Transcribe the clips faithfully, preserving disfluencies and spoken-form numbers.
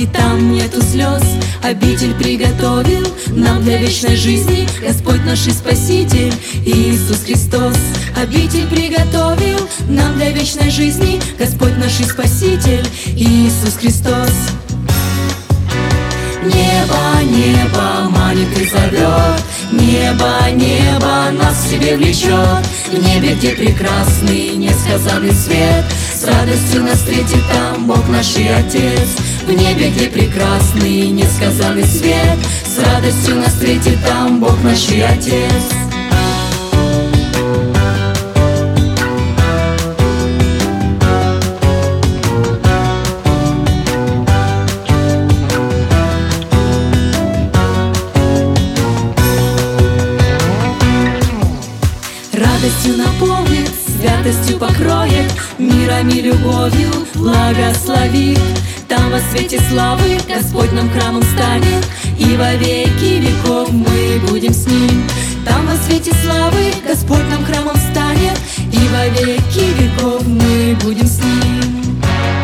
и там нету слез. Обитель приготовил нам для вечной жизни Господь наш и Спаситель Иисус Христос. Обитель приготовил нам для вечной жизни Господь наш и Спаситель Иисус Христос. Небо, небо манит и зовет, небо, небо нас к себе влечет. В небе, где прекрасный несказанный свет, с радостью нас встретит там Бог наш и Отец. В небе, где прекрасный несказанный свет, с радостью нас встретит там Бог наш и Отец. Радостью наполнит, святостью покроет, миром и любовью благословит. Там во свете славы Господь нам храмом станет, и во веки веков мы будем с Ним. Там во свете славы Господь нам храмом станет, и во веки веков мы будем с Ним.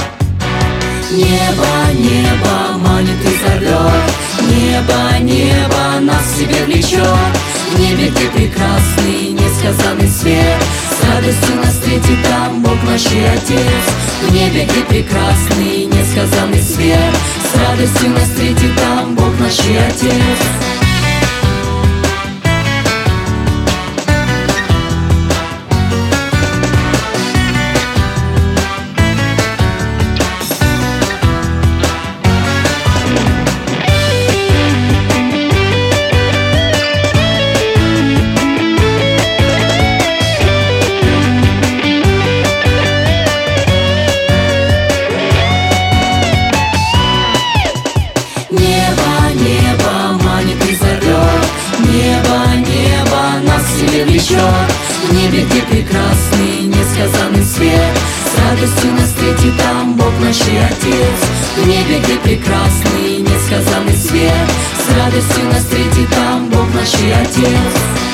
Небо, небо манит и зовет, небо, небо нас к себе влечет. В небе, где прекрасный несказанный свет, с радостью нас встретит там Бог наш и Отец. В небе, где прекрасный несказанный свет, с радостью нас встретит там Бог наш и Отец. В небе, где прекрасный несказанный свет, с радостью нас встретит там Бог наш и Отец. В небе, где прекрасный несказанный свет, с радостью нас встретит там Бог наш и Отец.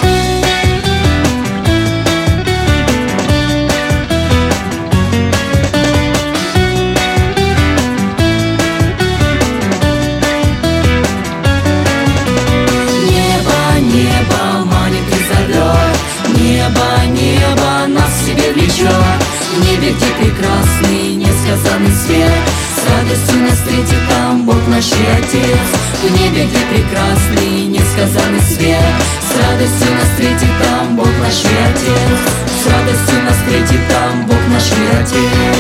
Небо, небо нас к себе влечет. В небе, где прекрасный несказанный свет, с радостью нас встретит там Бог наш и Отец. В небе, где прекрасный несказанный свет, с радостью нас встретит там Бог наш и Отец. С радостью нас встретит там Бог наш и Отец.